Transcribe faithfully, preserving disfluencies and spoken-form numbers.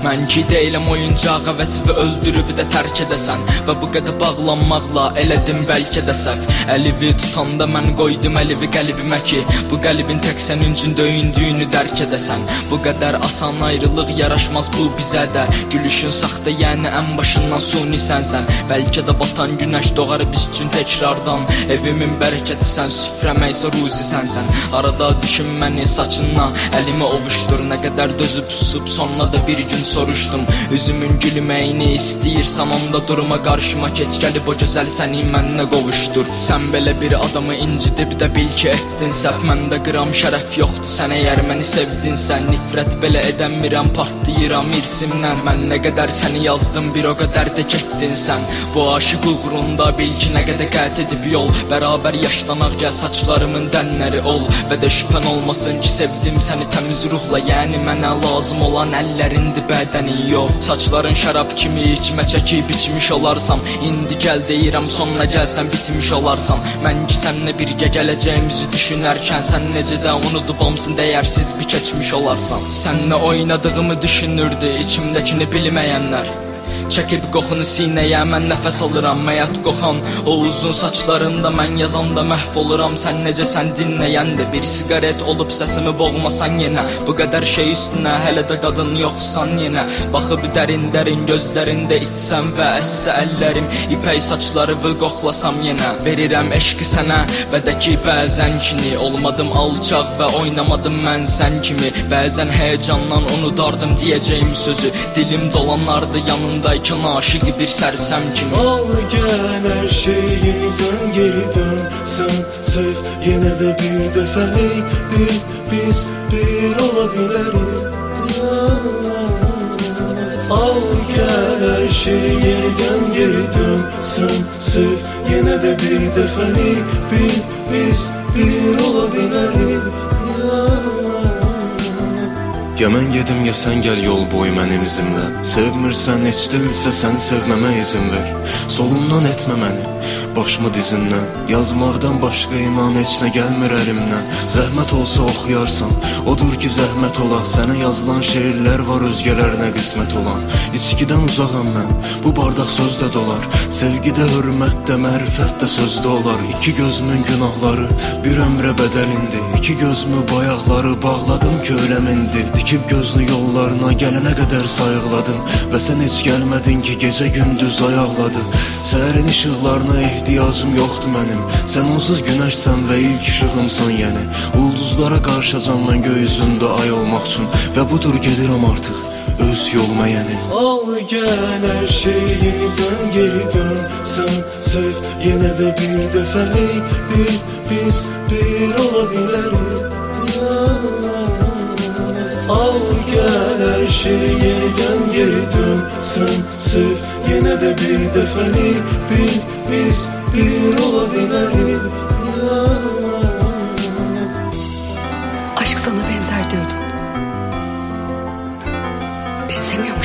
Mən ki deyiləm oyuncaq, həvəsivi öldürüb də tərk edəsən. Və bu qədər bağlanmaqla elədim bəlkə də səhv. Əlivi tutanda mən qoydum əlivi qəlbimə ki, bu qəlbin tək sənin üçün döyündüyünü dərk edəsən. Bu qədər asan ayrılıq yaraşmaz bu bizə də. Gülüşün saxta, yəni ən başından suni sənsən. Bəlkə də batan günəş doğar biz üçün təkrardan. Evimin bərəkəti sən, süfrəmə isə ruzi sənsən. Arada düşün məni saçından, əlimi ovuşdur. Nə qədər dözüb susub sonra da bir gün soruşdum. Üzümün gülməyini istəyirsən, onda durma qarşıma keç, gəlib o gözəl səni mənlə qovuşdur. Sən belə bir adamı incidib də bil ki etdin səhv. Məndə qram şərəf yoxdur, sən əgər məni sevdinsə. Nifrət belə edəmirəm, partlayıram irsimdən. Mən nə qədər səni yazdım, bir o qədər də getdin sən. Bu aşıq uğrunda bil ki nə qədər qət edib yol. Bərabər yaşlanaq gəl, saçlarımın dənləri ol. Və də şübhən olmasın ki sevdim səni təmiz ruhla. Yəni mənə lazım olan əllərindir, bədənin yox. Saçların şərab kimi içmə çəkib içmiş olarsam. İndi gəl deyirəm, sonra gəlsən bitmiş olarsan. Mən ki səninlə birgə gələcəyimizi düşünərkən, sən necə də unudub hamısın dəyərsiz bir keçmiş olarsan. Səninlə oynadığımı düşünürdü içimdəkini bilməyənlər. Çəkib qoxunu sinəyə mən nəfəs alıram. Məyət qoxan o uzun saçlarında mən yazanda məhv oluram. Sən necəsən dinləyəndə, bir siqaret olub səsimi boğmasan yenə. Bu qədər şey üstünə hələ də qadın yoxsan yenə. Baxıb dərin-dərin gözlərində içsəm və əssə əllərim, ipək saçlarımı qoxlasam yenə. Verirəm eşqi sənə və də ki bəzən kini, olmadım alçaq və oynamadım mən sən kimi. Bəzən həyecandan unudardım deyəcəyim sözü, dilim dolanardı yanında aşık bir sərsəm kimi. Al gəl hər şey yenidən geri dön. Sən sev yenə də bir dəfəlik, bir biz bir ola bilərik. Al gəl hər şey yenidən geri dön. Sən sev yenə də bir dəfəlik, bir biz bir ola bilərik. Ya mən gedim ya sən gəl yol boyu mənim izimlə. Sevmirsən heç deyilsə sən sevməmə izin ver. Solumdan etmə məni, başımı dizindən. Yazmaqdan başqa inan heç nə gəlmir əlimdən. Zəhmət olsa oxuyarsan, odur ki zəhmət ola. Sənə yazılan şeirlər var özgələrinə qismət olan. İçkidən uzağam mən, bu bardaq sözdə dolar. Sevgidə, hörmətdə, mərifətdə sözdə olar. İki gözümün günahları bir ömrə bədəlindi. İki gözümü bayaqları bağladım ki öləmindi. Dikib gözünü yollarına gələnə qədər sayıqladım. Və sən heç gəlmədin ki gecə gündüz ayaqladı. Səhərin işıqlarına ehtiyacım yoxdur mənim. Sən onsuz günəşsən və ilk işığımsan yəni. Ulduzlara qarşıcan mən göy üzündə ay olmaq üçün. Və budur gedirəm artıq öz yoluma yəni. Al gəl hər şey yenidən geri dön. Sən sev yenə də bir dəfəlik, bir biz bir ola bilərik. Al gəl hər şey yenidən geri dön. Sən sev yenə də bir dəfəlik, bir biz bir ola bilərik. Aşk sana benzer diyordun. Benzemiyor mu?